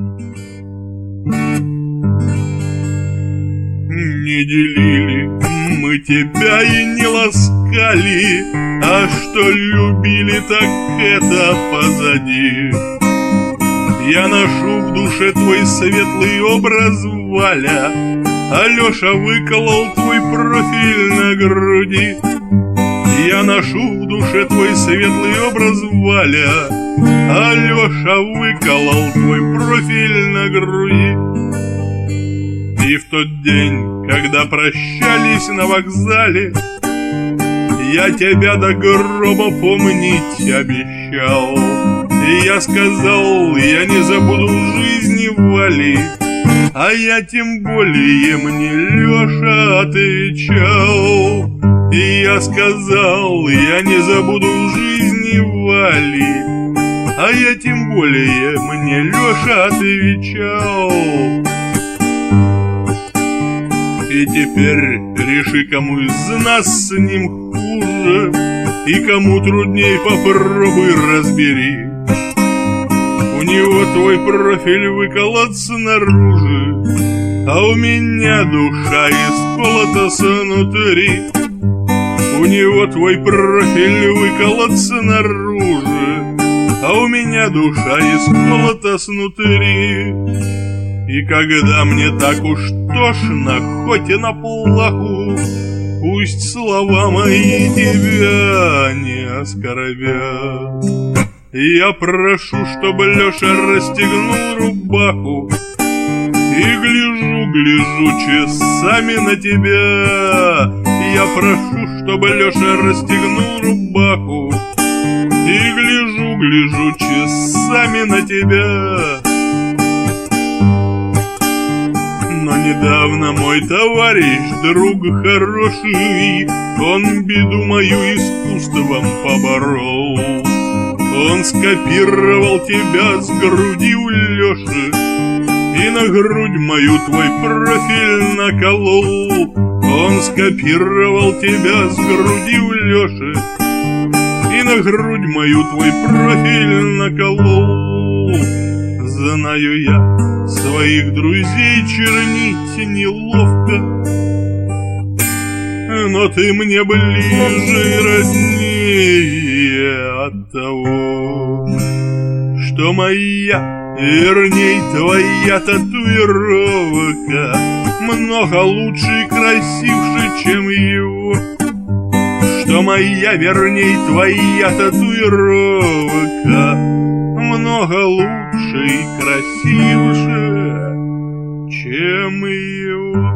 Не делили мы тебя и не ласкали, а что любили, так это позади. Я ношу в душе твой светлый образ, Валя, Алеша выколол твой профиль на груди. Я ношу в душе твой светлый образ, Валя, Алеша выколол твой профиль на груди. И в тот день, когда прощались на вокзале, я тебя до гроба помнить обещал. И я сказал, я не забуду в жизни Вали, а я тем более, мне Леша отвечал. И я сказал, я не забуду в жизни Вали, а я тем более, мне Леша отвечал. И теперь реши, кому из нас с ним хуже, и кому трудней, попробуй разбери. У него твой профиль выколот снаружи, а у меня душа исколота снутри. У него твой профиль выколот снаружи, а у меня душа исколота снутри. И когда мне так уж тошно, хоть и на плаху, пусть слова мои тебя не оскорбят. Я прошу, чтобы Леша расстегнул рубаху, и гляжу часами на тебя. Я прошу, чтобы Леша расстегнул рубаху, и гляжу часами на тебя. Но недавно мой товарищ, друг хороший, он беду мою искусством поборол. Он скопировал тебя с груди у Леши и на грудь мою твой профиль наколол. Он скопировал тебя с груди у Леши и на грудь мою твой профиль наколол. Знаю я, своих друзей чернить неловко, но ты мне ближе и роднее от того, что моя, верней твоя татуировка много лучше и красивше, чем его. Что моя, верней твоя татуировка много лучше и красивше, чем его.